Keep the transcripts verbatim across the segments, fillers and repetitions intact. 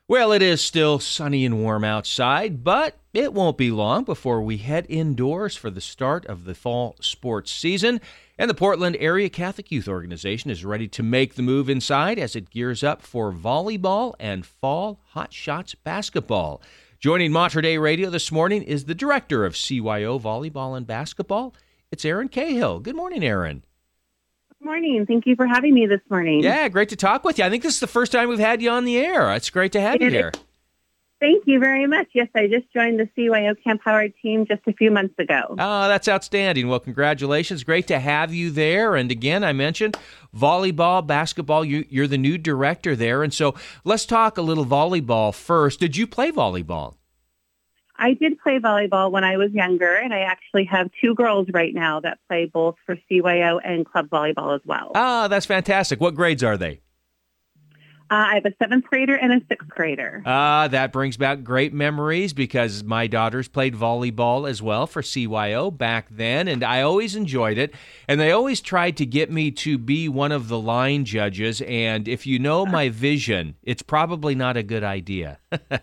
Well, it is still sunny and warm outside, but it won't be long before we head indoors for the start of the fall sports season. And the Portland Area Catholic Youth Organization is ready to make the move inside as it gears up for volleyball and fall Hot Shots basketball. Joining Mater Dei Radio this morning is the director of C Y O Volleyball and Basketball. It's Erin Cahill. Good morning, Erin. Good morning. Thank you for having me this morning. Yeah, great to talk with you. I think this is the first time we've had you on the air. It's great to have you here. Thank you very much. Yes, I just joined the C Y O Camp Howard team just a few months ago. Oh, that's outstanding. Well, congratulations. Great to have you there. And again, I mentioned volleyball, basketball. You, you're the new director there. And so let's talk a little volleyball first. Did you play volleyball? I did play volleyball when I was younger, and I actually have two girls right now that play both for C Y O and club volleyball as well. Ah, that's fantastic. What grades are they? Uh, I have a seventh grader and a sixth grader. Ah, uh, that brings back great memories because my daughters played volleyball as well for C Y O back then, and I always enjoyed it. And they always tried to get me to be one of the line judges, and if you know my vision, it's probably not a good idea.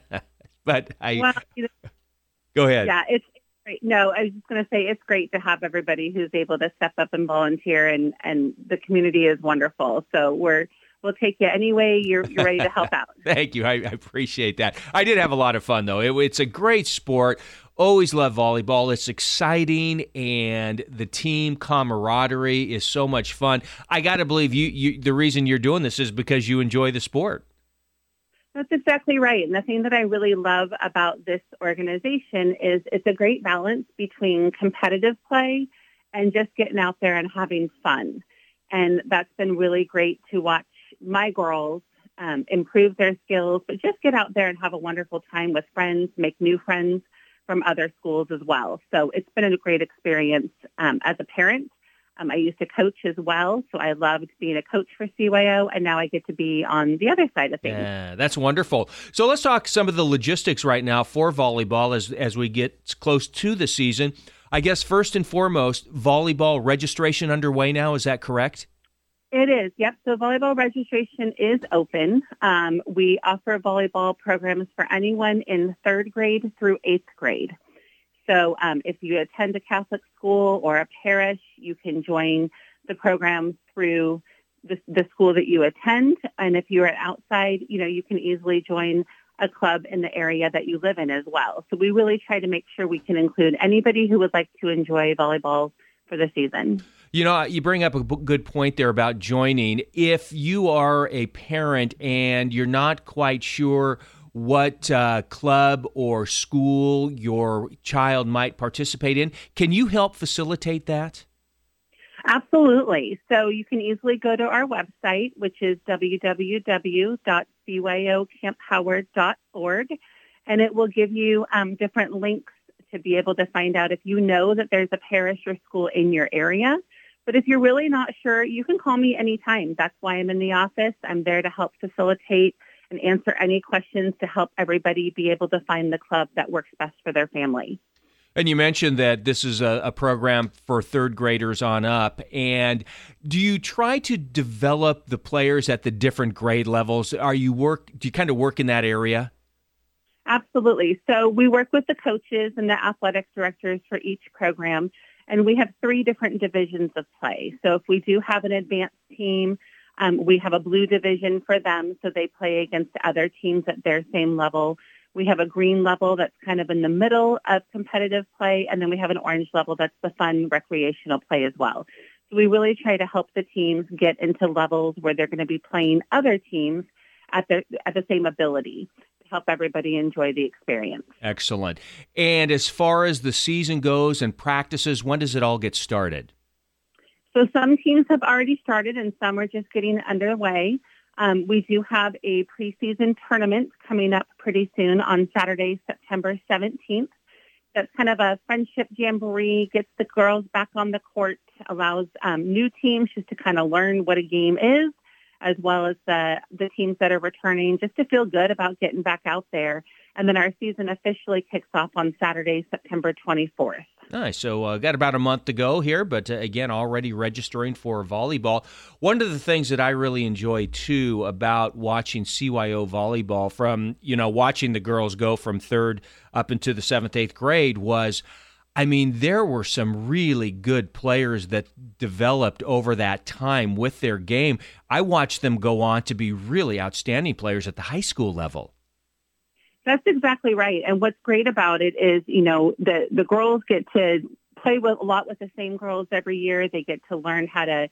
But I... Well, you know, Go ahead. Yeah, it's great. No, I was just going to say it's great to have everybody who's able to step up and volunteer, and, and the community is wonderful. So we're we'll take you any way you're you're ready to help out. Thank you. I, I appreciate that. I did have a lot of fun though. It, it's a great sport. Always love volleyball. It's exciting, and the team camaraderie is so much fun. I got to believe you, you. The reason you're doing this is because you enjoy the sport. That's exactly right. And the thing that I really love about this organization is it's a great balance between competitive play and just getting out there and having fun. And that's been really great to watch my girls um, improve their skills, but just get out there and have a wonderful time with friends, make new friends from other schools as well. So it's been a great experience um, as a parent. Um, I used to coach as well, so I loved being a coach for C Y O, and now I get to be on the other side of things. Yeah, that's wonderful. So let's talk some of the logistics right now for volleyball as as we get close to the season. I guess first and foremost, volleyball registration underway now. Is that correct? It is, yep. So volleyball registration is open. Um, we offer volleyball programs for anyone in third grade through eighth grade. So um, if you attend a Catholic school or a parish, you can join the program through the, the school that you attend. And if you're outside, you know, you can easily join a club in the area that you live in as well. So we really try to make sure we can include anybody who would like to enjoy volleyball for the season. You know, you bring up a good point there about joining. If you are a parent and you're not quite sure what uh, club or school your child might participate in, can you help facilitate that? Absolutely. So you can easily go to our website, which is w w w dot c y o camp howard dot org, and it will give you um, different links to be able to find out if you know that there's a parish or school in your area. But if you're really not sure, you can call me anytime. That's why I'm in the office. I'm there to help facilitate and answer any questions to help everybody be able to find the club that works best for their family. And you mentioned that this is a, a program for third graders on up. And do you try to develop the players at the different grade levels? Are you work? Do you kind of work in that area? Absolutely. So we work with the coaches and the athletic directors for each program, and we have three different divisions of play. So if we do have an advanced team, Um, we have a blue division for them, so they play against other teams at their same level. We have a green level that's kind of in the middle of competitive play, and then we have an orange level that's the fun recreational play as well. So we really try to help the teams get into levels where they're going to be playing other teams at the, at the same ability to help everybody enjoy the experience. Excellent. And as far as the season goes and practices, when does it all get started? So some teams have already started and some are just getting underway. Um, we do have a preseason tournament coming up pretty soon on Saturday, September seventeenth. That's kind of a friendship jamboree, gets the girls back on the court, allows um, new teams just to kind of learn what a game is, as well as the, the teams that are returning, just to feel good about getting back out there. And then our season officially kicks off on Saturday, September twenty-fourth. Nice. So uh, got about a month to go here, but uh, again, already registering for volleyball. One of the things that I really enjoy, too, about watching C Y O volleyball from, you know, watching the girls go from third up into the seventh, eighth grade was, I mean, there were some really good players that developed over that time with their game. I watched them go on to be really outstanding players at the high school level. That's exactly right. And what's great about it is, you know, the, the girls get to play with a lot with the same girls every year. They get to learn how to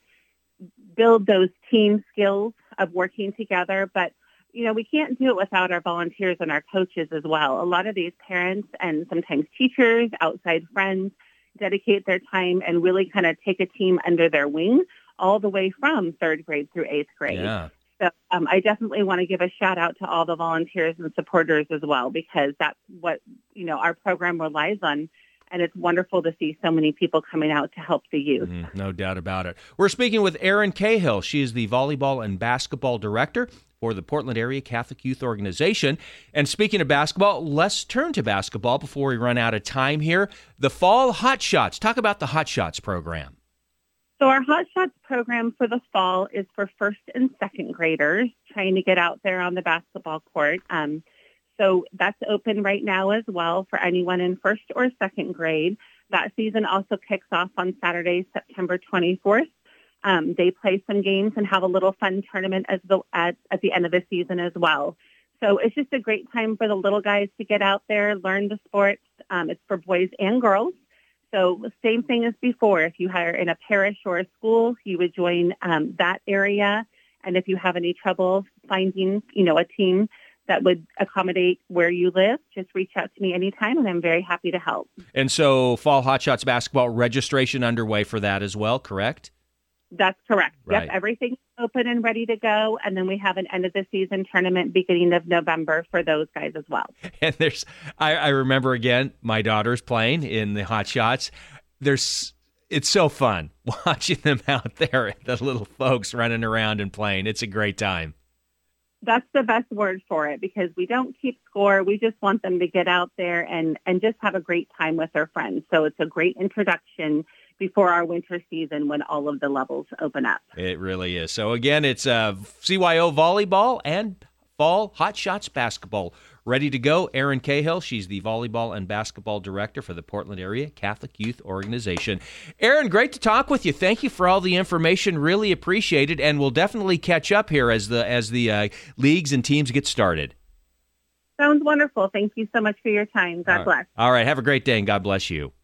build those team skills of working together. But, you know, we can't do it without our volunteers and our coaches as well. A lot of these parents and sometimes teachers, outside friends, dedicate their time and really kind of take a team under their wing all the way from third grade through eighth grade. Yeah. So um, I definitely want to give a shout out to all the volunteers and supporters as well, because that's what, you know, our program relies on. And it's wonderful to see so many people coming out to help the youth. Mm, no doubt about it. We're speaking with Erin Cahill. She is the volleyball and basketball director for the Portland Area Catholic Youth Organization. And speaking of basketball, let's turn to basketball before we run out of time here. The Fall Hot Shots. Talk about the Hot Shots program. So our Hot Shots program for the fall is for first and second graders trying to get out there on the basketball court. Um, so that's open right now as well for anyone in first or second grade. That season also kicks off on Saturday, September twenty-fourth. Um, they play some games and have a little fun tournament as the, at, at the end of the season as well. So it's just a great time for the little guys to get out there, learn the sports. Um, it's for boys and girls. So same thing as before. If you hire in a parish or a school, you would join um, that area. And if you have any trouble finding, you know, a team that would accommodate where you live, just reach out to me anytime, and I'm very happy to help. And so Fall Hot Shots basketball registration underway for that as well, correct? That's correct. Right. Yep, everything's open and ready to go. And then we have an end of the season tournament beginning of November for those guys as well. And there's, I, I remember again, my daughter's playing in the Hot Shots. There's, it's so fun watching them out there, the little folks running around and playing. It's a great time. That's the best word for it, because we don't keep score. We just want them to get out there and, and just have a great time with their friends. So it's a great introduction before our winter season when all of the levels open up. It really is. So again, it's uh, C Y O volleyball and Fall Hot Shots basketball ready to go. Erin Cahill, she's the volleyball and basketball director for the Portland Area Catholic Youth Organization. Erin, great to talk with you. Thank you for all the information. Really appreciate it, and we'll definitely catch up here as the as the uh, leagues and teams get started. Sounds wonderful. Thank you so much for your time. God all bless. Right. All right. Have a great day, and God bless you.